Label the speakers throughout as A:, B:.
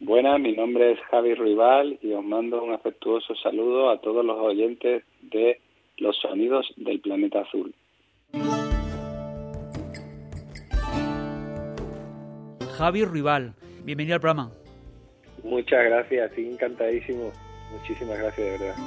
A: Buenas, mi nombre es Javi Ruibal y os mando un afectuoso saludo a todos los oyentes de Los Sonidos del Planeta Azul.
B: Javi Ruibal, bienvenido al programa.
A: Muchas gracias, estoy encantadísimo. Muchísimas gracias, de verdad.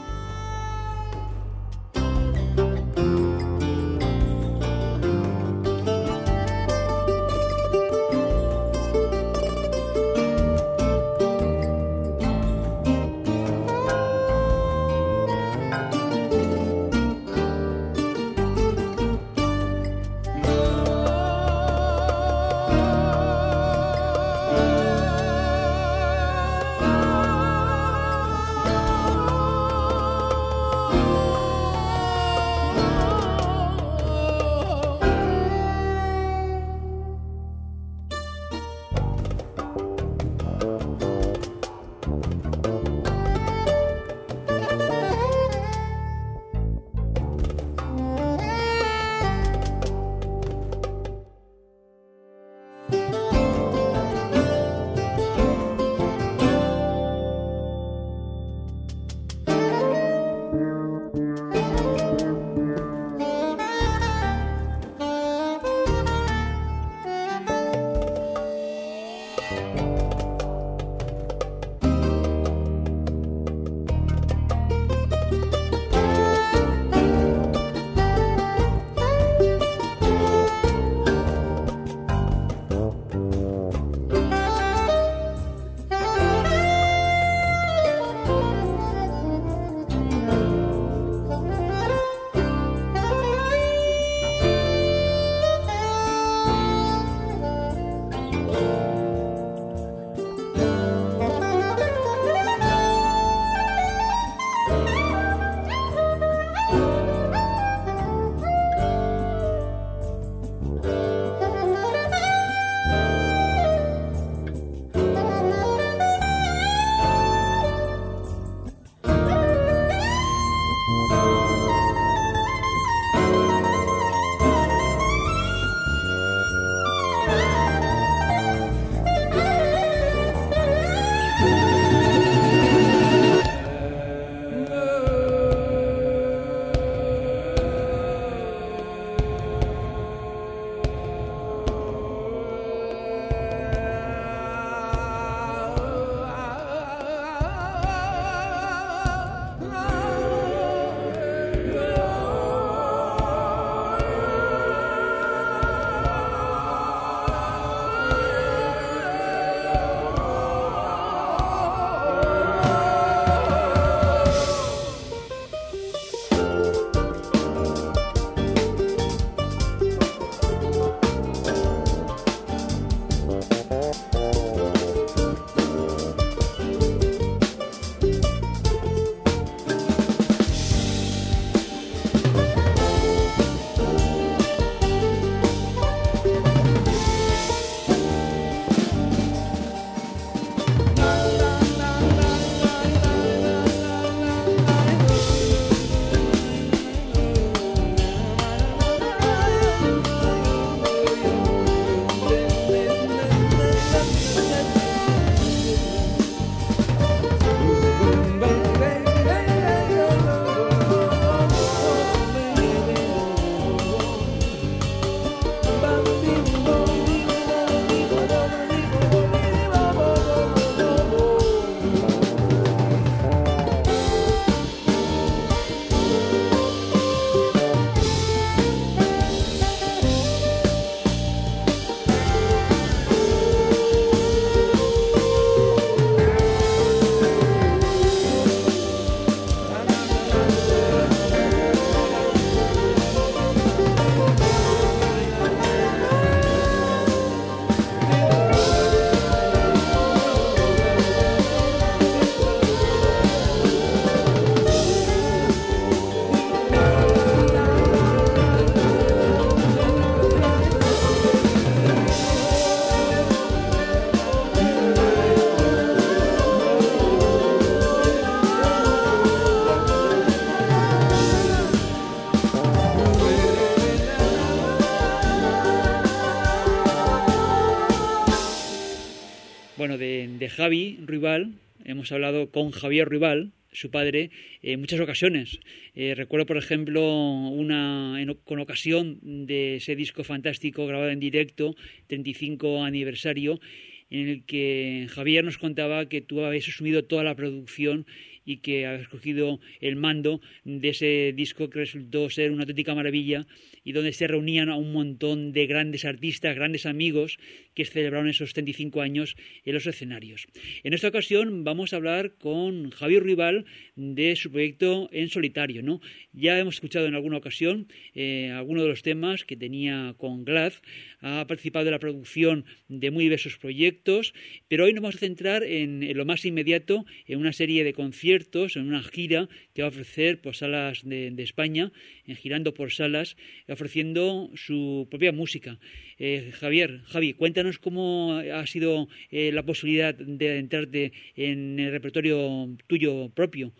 B: Javi Ruibal, hemos hablado con Javier Ruibal, su padre, en muchas ocasiones. Recuerdo, por ejemplo, con ocasión de ese disco fantástico grabado en directo, 35 aniversario, en el que Javier nos contaba que tú habías asumido toda la producción y que habías cogido el mando de ese disco que resultó ser una auténtica maravilla y donde se reunían a un montón de grandes artistas, grandes amigos que celebraron esos 35 años en los escenarios. En esta ocasión vamos a hablar con Javier Ruibal de su proyecto en solitario, ¿no? Ya hemos escuchado en alguna ocasión algunos de los temas que tenía con Glad, ha participado en la producción de muy diversos proyectos, pero hoy nos vamos a centrar en lo más inmediato, en una serie de conciertos, en una gira que va a ofrecer por salas de España, girando por salas, ofreciendo su propia música. Javi, cuéntanos cómo ha sido la posibilidad de adentrarte en el repertorio tuyo propio.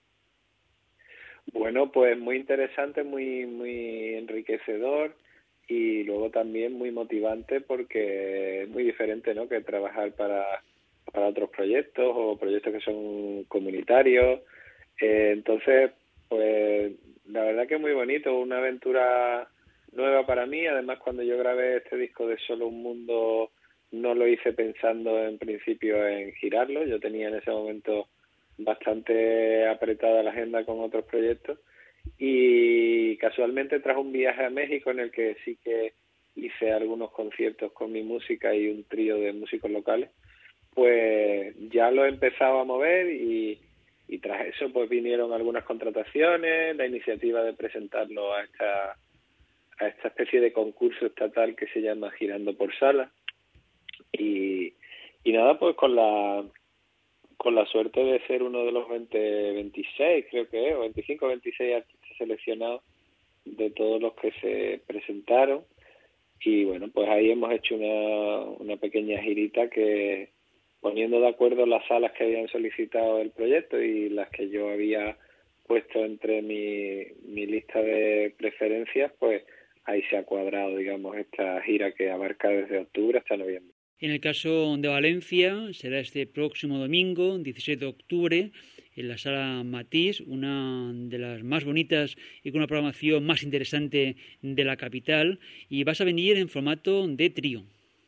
A: Bueno, pues muy interesante, muy enriquecedor y luego también muy motivante porque es muy diferente, ¿no?, que trabajar para otros proyectos o proyectos que son comunitarios. Entonces, pues la verdad que es muy bonito, una aventura nueva para mí. Además, cuando yo grabé este disco de Solo un Mundo, no lo hice pensando en principio en girarlo. Yo tenía en ese momento bastante apretada la agenda con otros proyectos y casualmente tras un viaje a México en el que sí que hice algunos conciertos con mi música y un trío de músicos locales, pues ya lo he empezado a mover y tras eso pues vinieron algunas contrataciones, la iniciativa de presentarlo a esta especie de concurso estatal que se llama Girando por Sala y nada, pues con la suerte de ser uno de los 26, creo que es, o 25 o 26 artistas seleccionados de todos los que se presentaron. Y bueno, pues ahí hemos hecho una pequeña girita que, poniendo de acuerdo las salas que habían solicitado el proyecto y las que yo había puesto entre mi lista de preferencias, pues ahí se ha cuadrado, digamos, esta gira que abarca desde octubre hasta noviembre.
B: En el caso de Valencia, será este próximo domingo, 16 de octubre, en la Sala Matís, una de las más bonitas y con una programación más interesante de la capital, y vas a venir en formato de trío.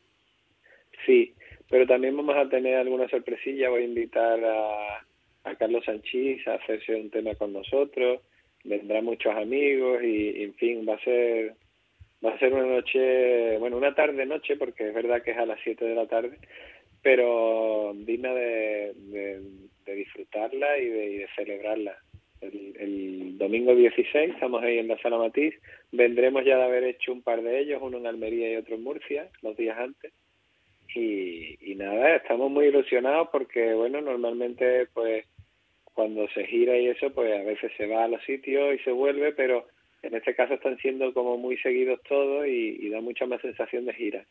A: Sí, pero también vamos a tener alguna sorpresilla. Voy a invitar a Carlos Sanchís a hacerse un tema con nosotros, vendrán muchos amigos y en fin, va a ser una noche, bueno, una tarde-noche, porque es verdad que es a las 7 de la tarde, pero digna de disfrutarla y de celebrarla. El domingo 16 estamos ahí en la Sala Matís, vendremos ya de haber hecho un par de ellos, uno en Almería y otro en Murcia, los días antes, y nada, estamos muy ilusionados porque, bueno, normalmente pues cuando se gira y eso, pues a veces se va a los sitios y se vuelve, pero en este caso están siendo como muy seguidos todos y da mucha más sensación de gira.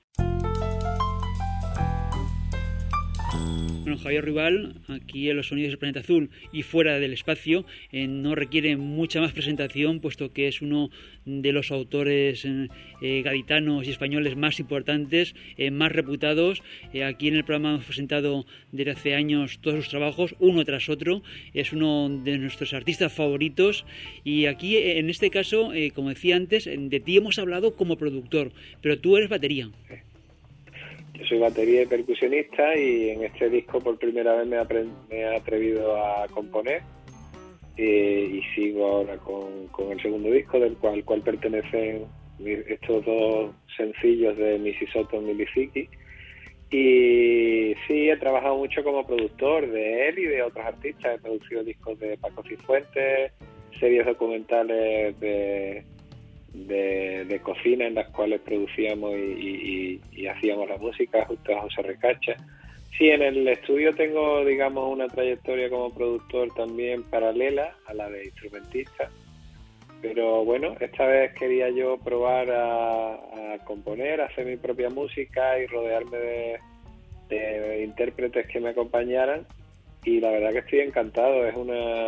B: Bueno, Javier Ruibal, aquí en los Sonidos del Planeta Azul y fuera del espacio, no requiere mucha más presentación, puesto que es uno de los autores gaditanos y españoles más importantes, más reputados. Aquí en el programa hemos presentado desde hace años todos sus trabajos, uno tras otro. Es uno de nuestros artistas favoritos y aquí, en este caso, como decía antes, de ti hemos hablado como productor, pero tú eres batería.
A: Yo soy batería y percusionista y en este disco por primera vez me he atrevido a componer y sigo ahora con el segundo disco del cual pertenecen estos dos sencillos de Missy Soto y Milifiki. Y sí, he trabajado mucho como productor de él y de otros artistas. He producido discos de Paco Cifuentes, series documentales de cocina en las cuales producíamos y hacíamos la música junto a José Recacha. Sí, en el estudio tengo, digamos, una trayectoria como productor también paralela a la de instrumentista, pero bueno, esta vez quería yo probar a componer, a hacer mi propia música y rodearme de intérpretes que me acompañaran, y la verdad que estoy encantado. Es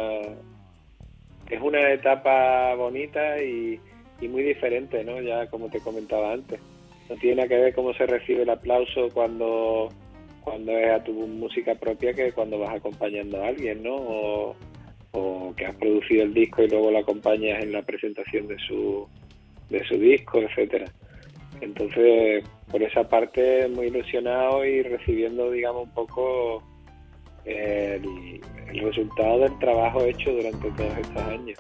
A: una etapa bonita y muy diferente, ¿no? Ya como te comentaba antes, no tiene que ver cómo se recibe el aplauso cuando cuando es a tu música propia que cuando vas acompañando a alguien, ¿no? O que has producido el disco y luego lo acompañas en la presentación de su disco, etcétera. Entonces, por esa parte, muy ilusionado y recibiendo, digamos, un poco el resultado del trabajo hecho durante todos estos años.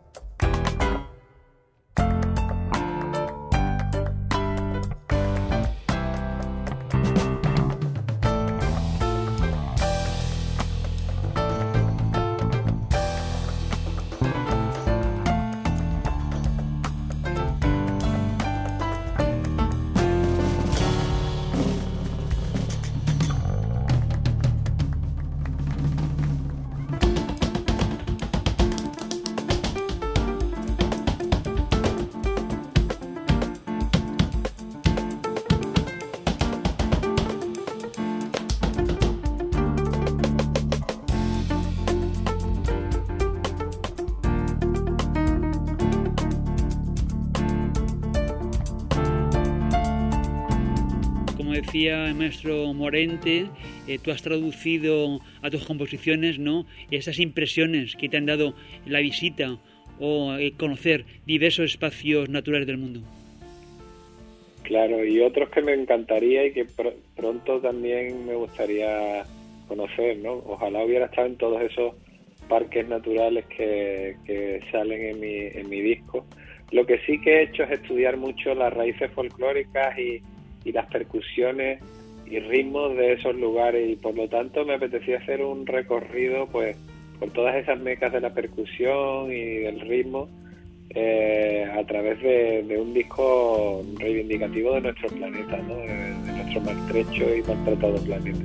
B: Decía el maestro Morente, tú has traducido a tus composiciones, ¿no?, esas impresiones que te han dado la visita o conocer diversos espacios naturales del mundo.
A: Claro, y otros que me encantaría y que pronto también me gustaría conocer, ¿no? Ojalá hubiera estado en todos esos parques naturales que salen en mi disco. Lo que sí que he hecho es estudiar mucho las raíces folclóricas y las percusiones y ritmos de esos lugares, y por lo tanto me apetecía hacer un recorrido pues por todas esas mecas de la percusión y del ritmo a través de un disco reivindicativo de nuestro planeta, ¿no? De nuestro maltrecho y maltratado planeta.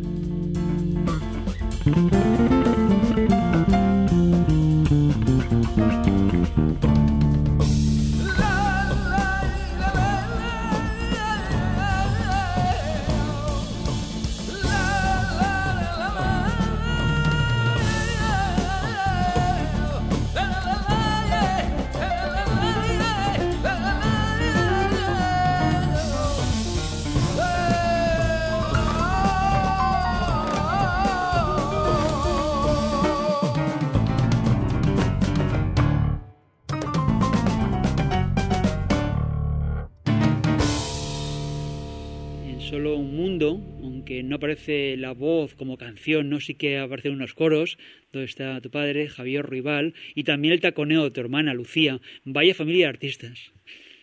B: Solo un mundo, aunque no aparece la voz como canción, no, sí que aparecen unos coros, donde está tu padre, Javier Ruibal, y también el taconeo de tu hermana, Lucía. Vaya familia de artistas.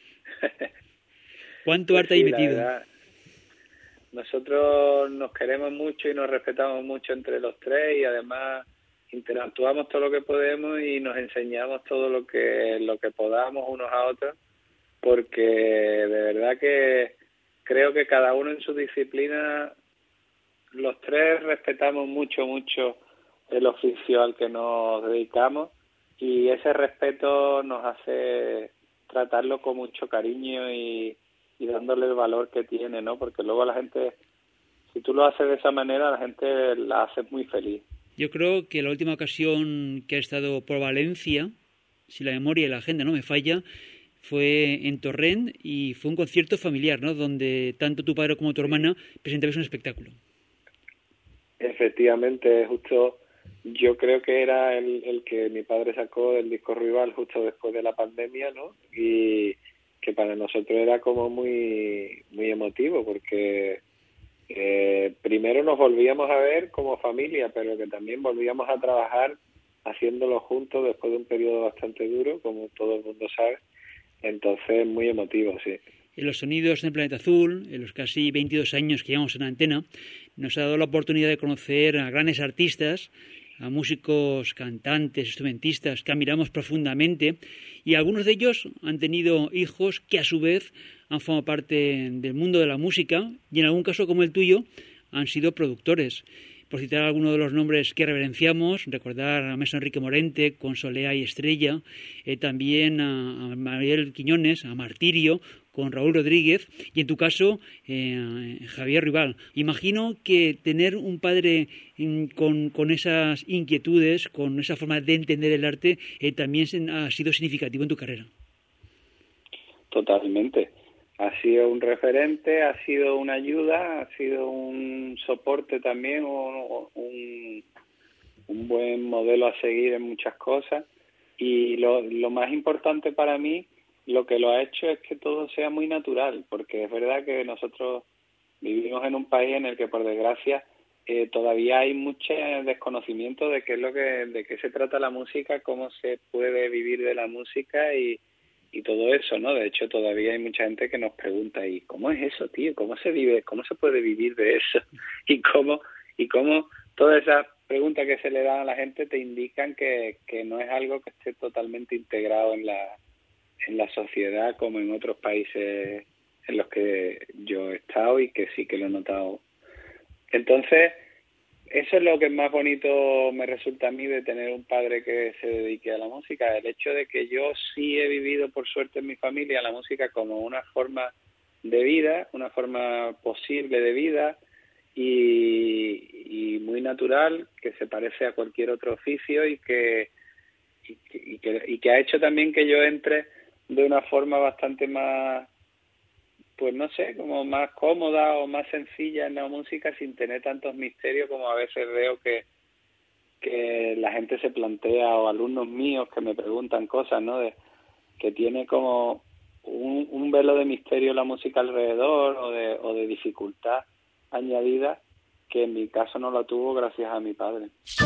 B: ¿Cuánto
A: pues
B: arte hay metido?
A: Verdad, nosotros nos queremos mucho y nos respetamos mucho entre los tres, y además interactuamos todo lo que podemos y nos enseñamos todo lo que podamos unos a otros, porque de verdad que creo que cada uno en su disciplina, los tres respetamos mucho el oficio al que nos dedicamos, y ese respeto nos hace tratarlo con mucho cariño y dándole el valor que tiene, ¿no? Porque luego la gente, si tú lo haces de esa manera, la gente la hace muy feliz.
B: Yo creo que la última ocasión que he estado por Valencia, si la memoria y la agenda no me falla, fue en Torrent, y fue un concierto familiar, ¿no?, donde tanto tu padre como tu hermana presentabais un espectáculo.
A: Efectivamente, justo yo creo que era el que mi padre sacó del disco Ruibal justo después de la pandemia, ¿no? Y que para nosotros era como muy emotivo, porque primero nos volvíamos a ver como familia, pero que también volvíamos a trabajar haciéndolo juntos después de un periodo bastante duro, como todo el mundo sabe. Entonces, muy emotivo, sí.
B: En los sonidos del Planeta Azul, en los casi 22 años que llevamos en antena, nos ha dado la oportunidad de conocer a grandes artistas, a músicos, cantantes, instrumentistas que admiramos profundamente, y algunos de ellos han tenido hijos que a su vez han formado parte del mundo de la música, y en algún caso como el tuyo han sido productores. Por citar algunos de los nombres que reverenciamos, recordar a maestro Enrique Morente con Soleá y Estrella, también a Mariel Quiñones, a Martirio con Raúl Rodríguez, y en tu caso Javier Ruibal. Imagino que tener un padre con esas inquietudes, con esa forma de entender el arte, también ha sido significativo en tu carrera.
A: Totalmente. ha sido un referente, ha sido una ayuda, ha sido un soporte también, un buen modelo a seguir en muchas cosas. Y lo más importante para mí, lo que lo ha hecho es que todo sea muy natural, porque es verdad que nosotros vivimos en un país en el que, por desgracia, todavía hay mucho desconocimiento de de qué se trata la música, cómo se puede vivir de la música y todo eso, ¿no? De hecho, todavía hay mucha gente que nos pregunta, ¿y cómo es eso, tío? ¿Cómo se vive? ¿Cómo se puede vivir de eso? ¿Y cómo todas esas preguntas que se le dan a la gente te indican que no es algo que esté totalmente integrado en la sociedad como en otros países en los que yo he estado y que sí que lo he notado. Entonces, eso es lo que más bonito me resulta a mí de tener un padre que se dedique a la música, el hecho de que yo sí he vivido, por suerte, en mi familia la música como una forma de vida, una forma posible de vida y muy natural, que se parece a cualquier otro oficio y que ha hecho también que yo entre de una forma bastante más, pues no sé, como más cómoda o más sencilla en la música sin tener tantos misterios como a veces veo que la gente se plantea, o alumnos míos que me preguntan cosas, ¿no? Que tiene como un velo de misterio la música alrededor o de dificultad añadida que en mi caso no la tuvo gracias a mi padre.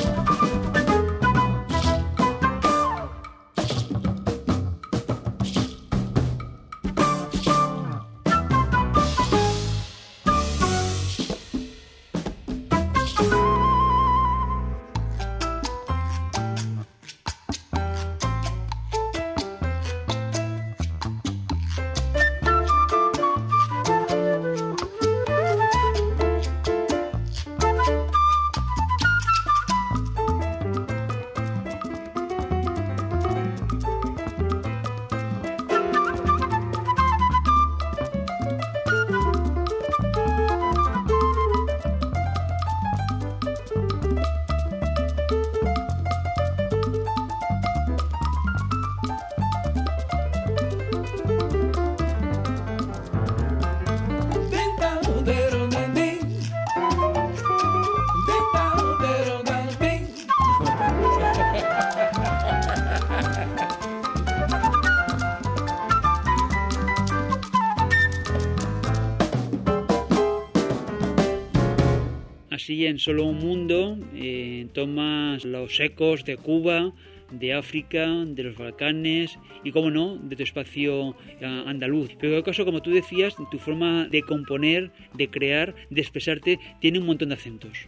B: Así, en Solo un Mundo, tomas los ecos de Cuba, de África, de los Balcanes y, como no, de tu espacio andaluz. Pero en el caso, como tú decías, tu forma de componer, de crear, de expresarte, tiene un montón de acentos.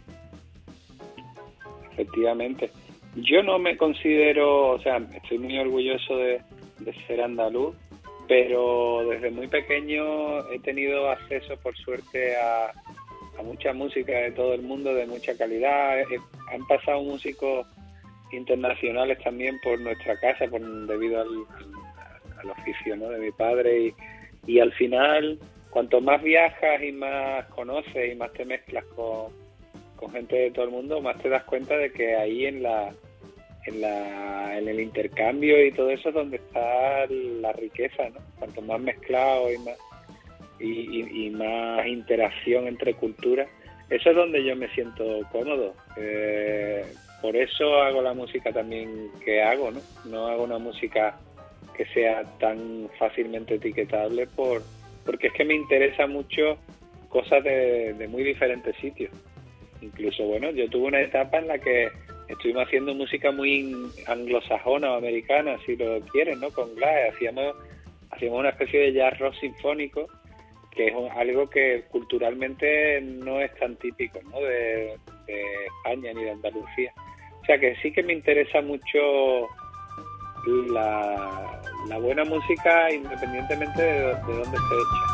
A: Efectivamente. Yo no me considero, o sea, estoy muy orgulloso de ser andaluz, pero desde muy pequeño he tenido acceso, por suerte, a mucha música de todo el mundo, de mucha calidad. Han pasado músicos internacionales también por nuestra casa, debido al oficio, ¿no?, de mi padre, y al final, cuanto más viajas y más conoces y más te mezclas con gente de todo el mundo, más te das cuenta de que ahí en el intercambio y todo eso es donde está la riqueza, ¿no? Cuanto más mezclado y más interacción entre culturas, eso es donde yo me siento cómodo. Por eso hago la música también que hago, ¿no? No hago una música que sea tan fácilmente etiquetable porque es que me interesa mucho cosas de muy diferentes sitios. Incluso, bueno, yo tuve una etapa en la que estuvimos haciendo música muy anglosajona o americana, si lo quieren, ¿no? Con Glass hacíamos una especie de jazz rock sinfónico, que es algo que culturalmente no es tan típico, ¿no?, de España ni de Andalucía. O sea que sí que me interesa mucho la buena música, independientemente de dónde esté hecha.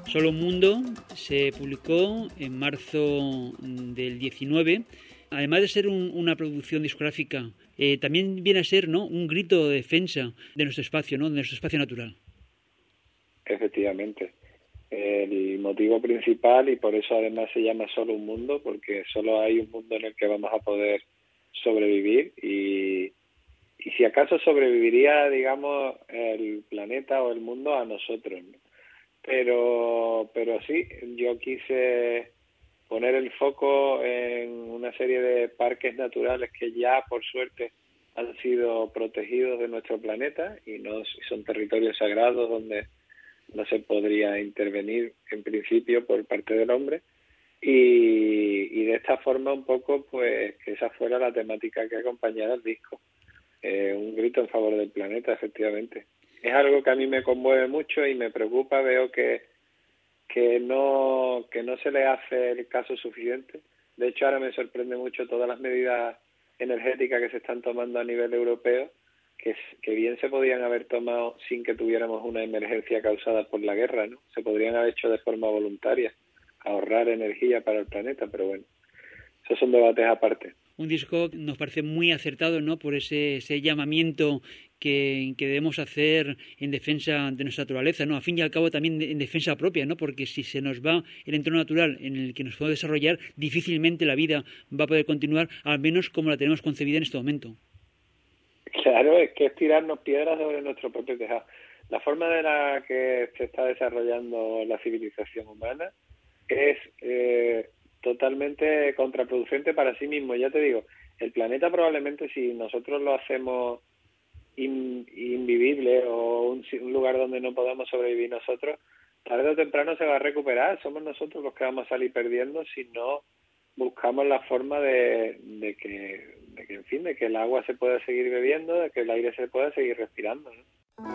B: Solo un mundo se publicó en marzo del 19. Además de ser una producción discográfica, también viene a ser, ¿no?, un grito de defensa de nuestro espacio, ¿no?, de nuestro espacio natural.
A: Efectivamente. El motivo principal, y por eso además se llama Solo un mundo, porque solo hay un mundo en el que vamos a poder sobrevivir, y si acaso sobreviviría, digamos, el planeta o el mundo a nosotros, ¿no? Pero sí, yo quise poner el foco en una serie de parques naturales que ya, por suerte, han sido protegidos de nuestro planeta y no son territorios sagrados donde no se podría intervenir en principio por parte del hombre, y de esta forma un poco pues que esa fuera la temática que acompañara el disco. Un grito en favor del planeta, efectivamente. Es algo que a mí me conmueve mucho y me preocupa. Veo que no se le hace el caso suficiente. De hecho, ahora me sorprende mucho todas las medidas energéticas que se están tomando a nivel europeo, que bien se podían haber tomado sin que tuviéramos una emergencia causada por la guerra, ¿no? Se podrían haber hecho de forma voluntaria, ahorrar energía para el planeta, pero bueno, esos son debates aparte.
B: Un disco nos parece muy acertado, ¿no?, por ese llamamiento que debemos hacer en defensa de nuestra naturaleza, ¿no? A fin y al cabo también en defensa propia, ¿no? Porque si se nos va el entorno natural en el que nos podemos desarrollar, difícilmente la vida va a poder continuar, al menos como la tenemos concebida en este momento.
A: Claro, es que es tirarnos piedras sobre nuestro propio tejado. La forma de la que se está desarrollando la civilización humana es totalmente contraproducente para sí mismo. Ya te digo, el planeta probablemente, si nosotros lo hacemos invivible o un lugar donde no podamos sobrevivir nosotros, tarde o temprano se va a recuperar. Somos nosotros los que vamos a salir perdiendo si no buscamos la forma de que en fin, de que el agua se pueda seguir bebiendo, de que el aire se pueda seguir respirando, ¿no?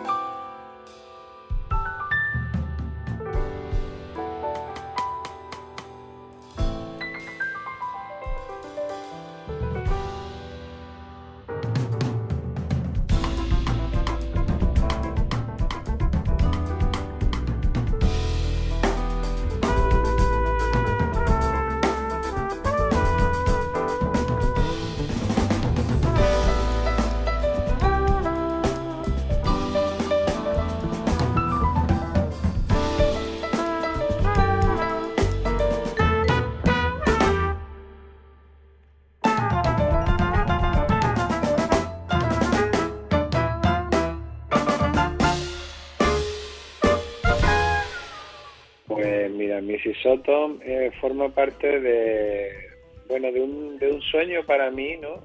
A: Mrs. Autumn forma parte de un sueño para mí, ¿no?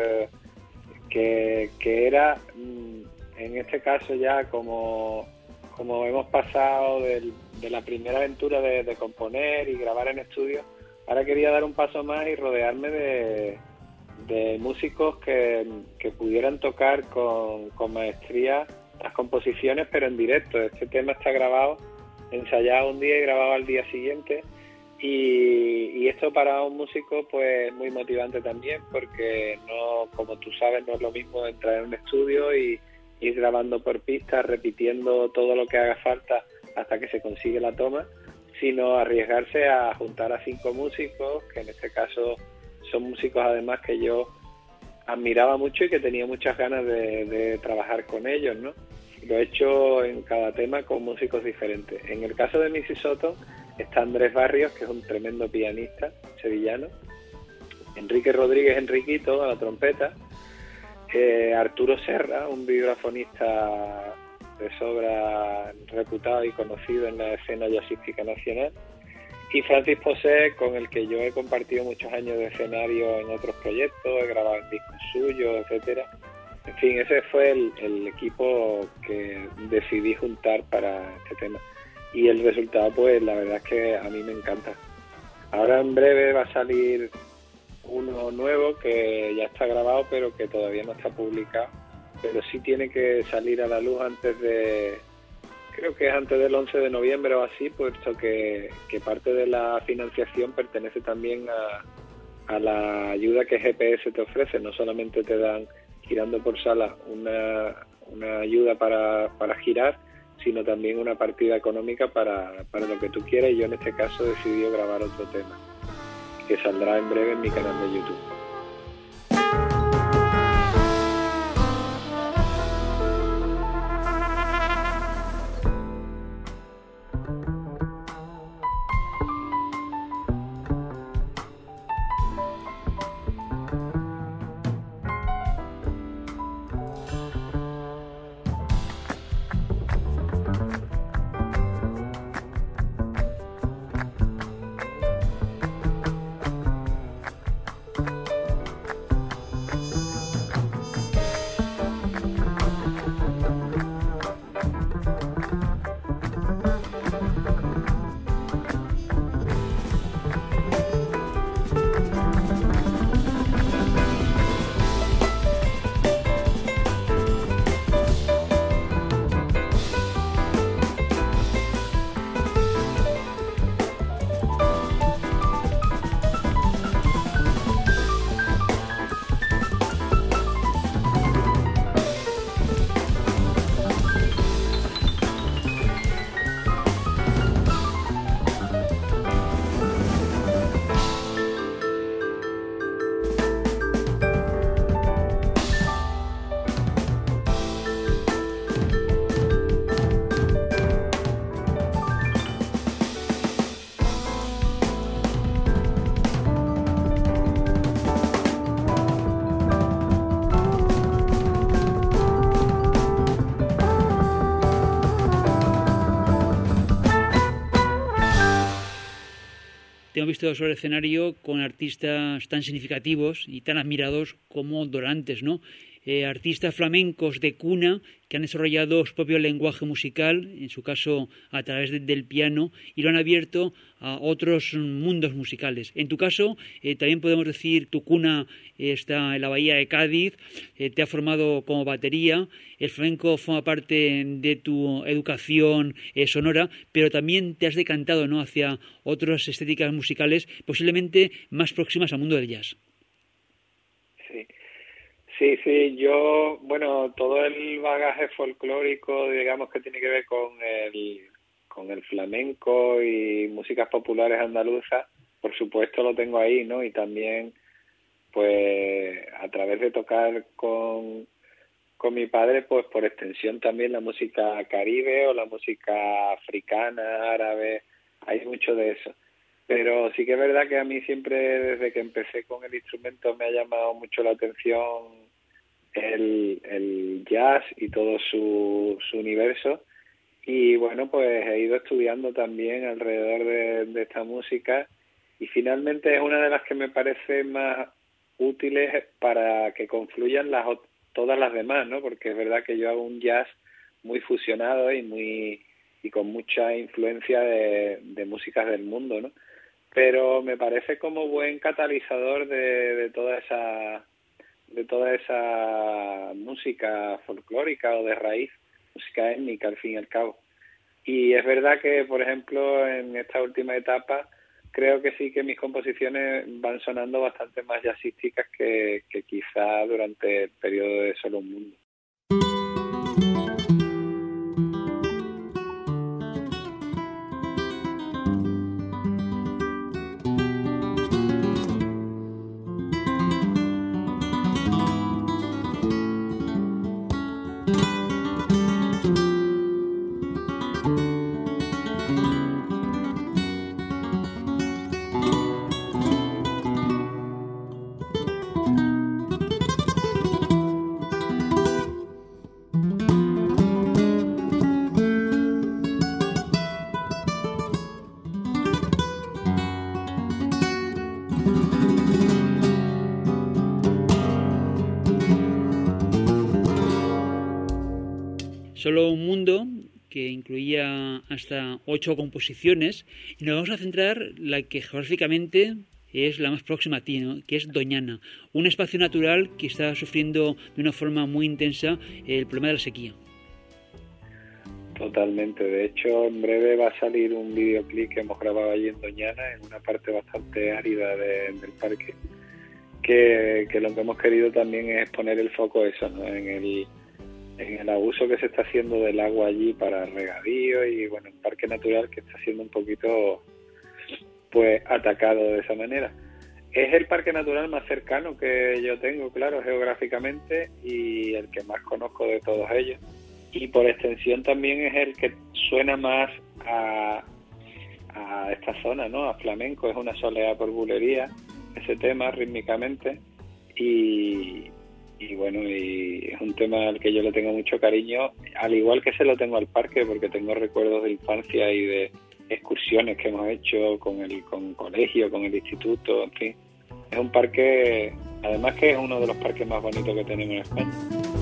A: Que era, en este caso ya como hemos pasado de la primera aventura de componer y grabar en estudio, ahora quería dar un paso más y rodearme de músicos que pudieran tocar con maestría las composiciones, pero en directo. Este tema está grabado, ensayado un día y grabado al día siguiente, y esto para un músico pues muy motivante también, porque no, como tú sabes, no es lo mismo entrar en un estudio y ir grabando por pistas, repitiendo todo lo que haga falta hasta que se consigue la toma, sino arriesgarse a juntar a 5 músicos, que en este caso son músicos además que yo admiraba mucho y que tenía muchas ganas de trabajar con ellos, ¿no? Lo he hecho en cada tema con músicos diferentes. En el caso de Mrs. Autumn está Andrés Barrios, que es un tremendo pianista sevillano, Enrique Rodríguez Enriquito a la trompeta, Arturo Serra, un vibrafonista de sobra reputado y conocido en la escena jazzística nacional, y Francis Posé, con el que yo he compartido muchos años de escenario en otros proyectos, he grabado en discos suyos, etcétera. En fin, ese fue el equipo que decidí juntar para este tema. Y el resultado, pues, la verdad es que a mí me encanta. Ahora en breve va a salir uno nuevo que ya está grabado, pero que todavía no está publicado. Pero sí tiene que salir a la luz creo que es antes del 11 de noviembre o así, puesto que parte de la financiación pertenece también a la ayuda que GPS te ofrece. No solamente te dan, girando por sala, una ayuda para girar, sino también una partida económica para lo que tú quieras, y yo en este caso he decidido grabar otro tema, que saldrá en breve en mi canal de YouTube.
B: Te hemos visto sobre el escenario con artistas tan significativos y tan admirados como Dorantes, ¿no? Artistas flamencos de cuna que han desarrollado su propio lenguaje musical, en su caso a través del piano, y lo han abierto a otros mundos musicales. En tu caso, también podemos decir, tu cuna está en la Bahía de Cádiz, te ha formado como batería, el flamenco forma parte de tu educación sonora, pero también te has decantado, ¿no?, hacia otras estéticas musicales posiblemente más próximas al mundo del jazz.
A: Sí, yo, bueno, todo el bagaje folclórico, digamos, que tiene que ver con el flamenco y músicas populares andaluzas, por supuesto lo tengo ahí, ¿no? Y también, pues, a través de tocar con mi padre, pues por extensión también la música caribe o la música africana, árabe, hay mucho de eso. Pero sí que es verdad que a mí siempre, desde que empecé con el instrumento, me ha llamado mucho la atención el jazz y todo su universo, y bueno, pues he ido estudiando también alrededor de esta música, y finalmente es una de las que me parece más útiles para que confluyan todas las demás, ¿no? Porque es verdad que yo hago un jazz muy fusionado y con mucha influencia de músicas del mundo, ¿no? Pero me parece como buen catalizador de toda esa música folclórica o de raíz, música étnica al fin y al cabo. Y es verdad que, por ejemplo, en esta última etapa, creo que sí que mis composiciones van sonando bastante más jazzísticas que quizá durante el periodo de Solo un Mundo.
B: Solo un Mundo, que incluía hasta 8 composiciones, y nos vamos a centrar la que geográficamente es la más próxima a ti, ¿no?, que es Doñana, un espacio natural que está sufriendo de una forma muy intensa el problema de la sequía.
A: Totalmente, de hecho en breve va a salir un videoclip que hemos grabado allí en Doñana, en una parte bastante árida del parque, que lo que hemos querido también es poner el foco eso, ¿no?, en el abuso que se está haciendo del agua allí para regadío y bueno, un parque natural que está siendo un poquito pues atacado de esa manera. Es el parque natural más cercano que yo tengo, claro, geográficamente, y el que más conozco de todos ellos. Y por extensión también es el que suena más a esta zona, ¿no? A flamenco, es una soleá por bulería, ese tema rítmicamente. Y bueno, y es un tema al que yo le tengo mucho cariño, al igual que se lo tengo al parque, porque tengo recuerdos de infancia y de excursiones que hemos hecho con colegio, con el instituto, en fin. Es un parque, además que es uno de los parques más bonitos que tenemos en España.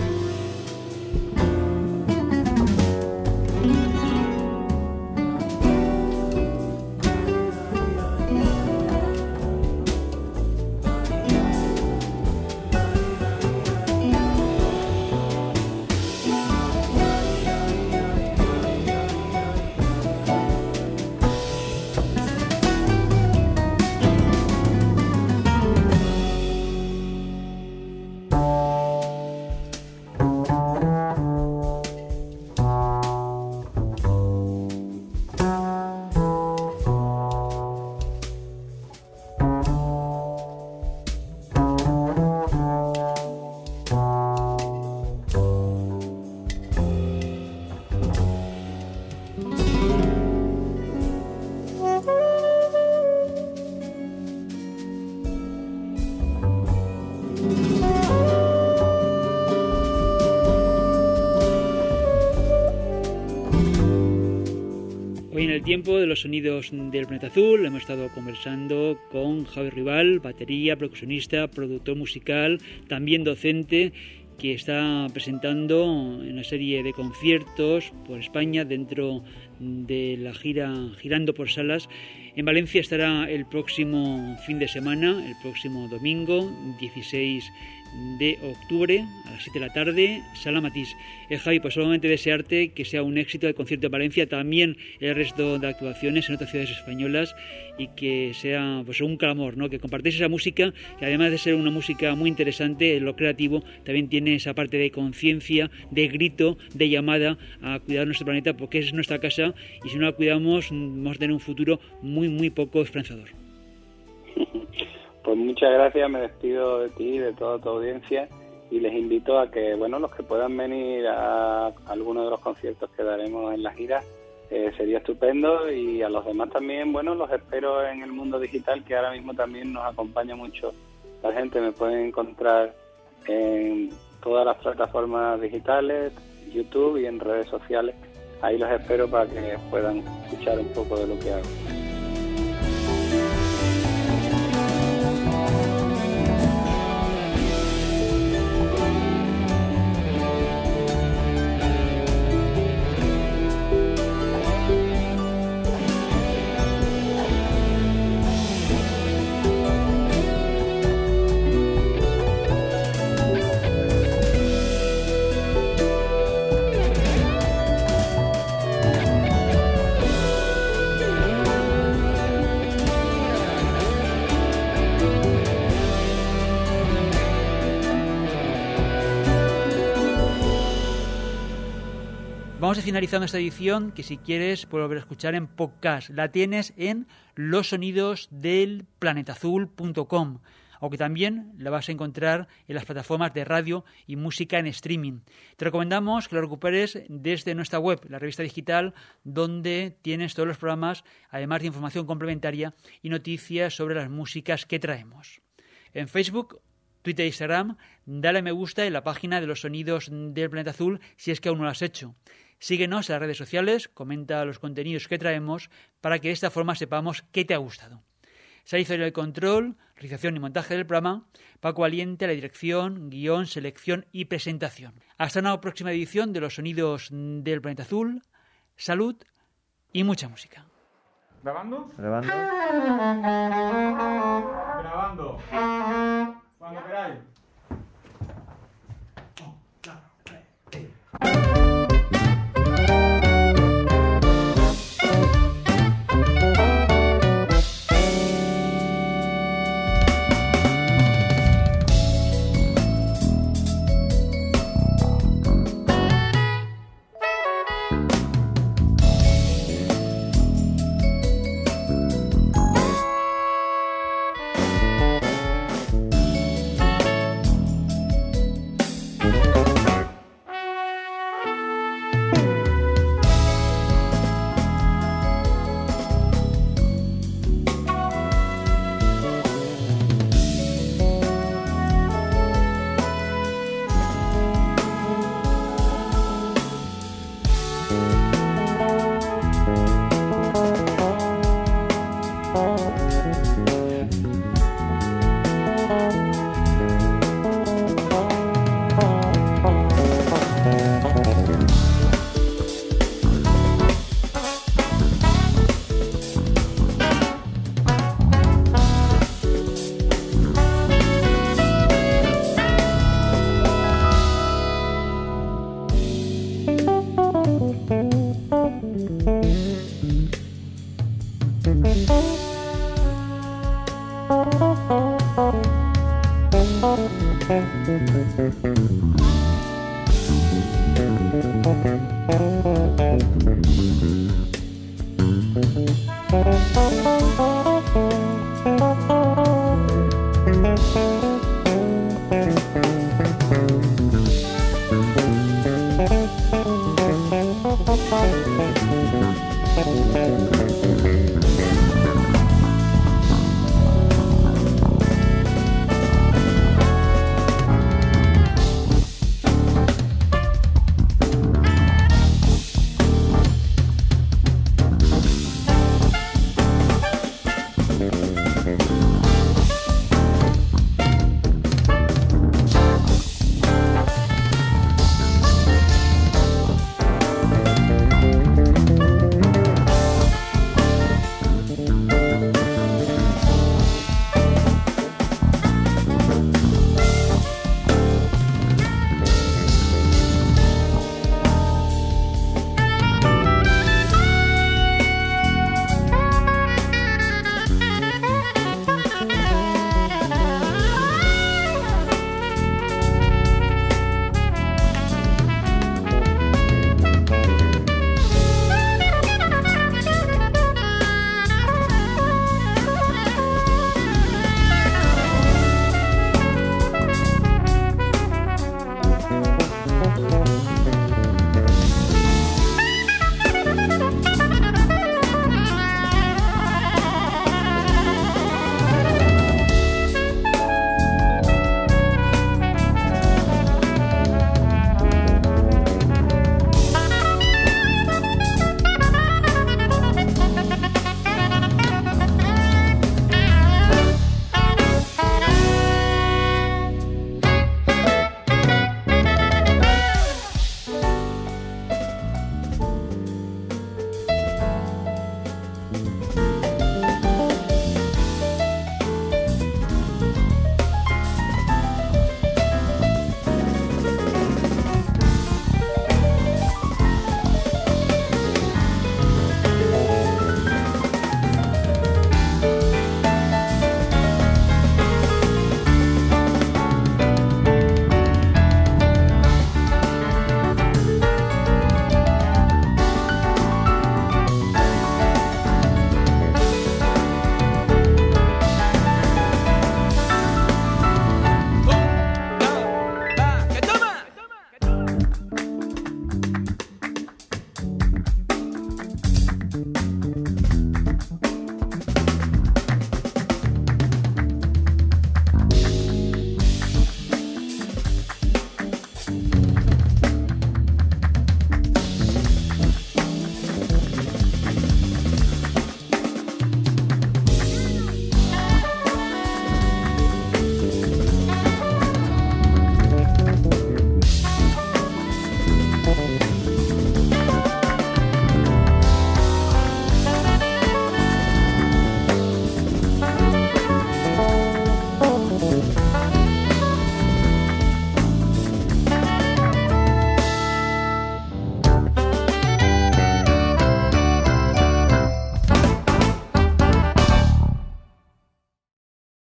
B: Tiempo de los sonidos del Planeta Azul. Hemos estado conversando con Javier Ruibal, batería, percusionista, productor musical, también docente, que está presentando una serie de conciertos por España dentro de la gira Girando por Salas. En Valencia estará el próximo fin de semana, el próximo domingo, 16 de octubre, a las 7 de la tarde, Sala Matís. Javi, pues solamente desearte que sea un éxito el concierto de Valencia, también el resto de actuaciones en otras ciudades españolas, y que sea pues un clamor, ¿no? Que compartáis esa música, que además de ser una música muy interesante en lo creativo, también tiene esa parte de conciencia, de grito, de llamada a cuidar nuestro planeta, porque es nuestra casa, y si no la cuidamos vamos a tener un futuro muy poco esperanzador.
A: Pues muchas gracias, me despido de ti y de toda tu audiencia, y les invito a que, bueno, los que puedan venir a alguno de los conciertos que daremos en la gira, sería estupendo, y a los demás también, bueno, los espero en el mundo digital, que ahora mismo también nos acompaña mucho la gente. Me pueden encontrar en todas las plataformas digitales, YouTube y en redes sociales. Ahí los espero para que puedan escuchar un poco de lo que hago.
B: Vamos a finalizar esta edición, que si quieres puedes volver a escuchar en podcast. La tienes en losonidosdelplanetazul.com, aunque también la vas a encontrar en las plataformas de radio y música en streaming. Te recomendamos que lo recuperes desde nuestra web, la revista digital, donde tienes todos los programas, además de información complementaria y noticias sobre las músicas que traemos. En Facebook, Twitter e Instagram, dale a me gusta en la página de los Sonidos del Planeta Azul si es que aún no lo has hecho. Síguenos en las redes sociales, comenta los contenidos que traemos para que de esta forma sepamos qué te ha gustado. Sara hizo el control, realización y montaje del programa, Paco Aliente la dirección, guión, selección y presentación. Hasta una próxima edición de los Sonidos del Planeta Azul. Salud y mucha música.
C: ¿Grabando?
D: ¿Grabando?
C: Grabando. Cuando queráis.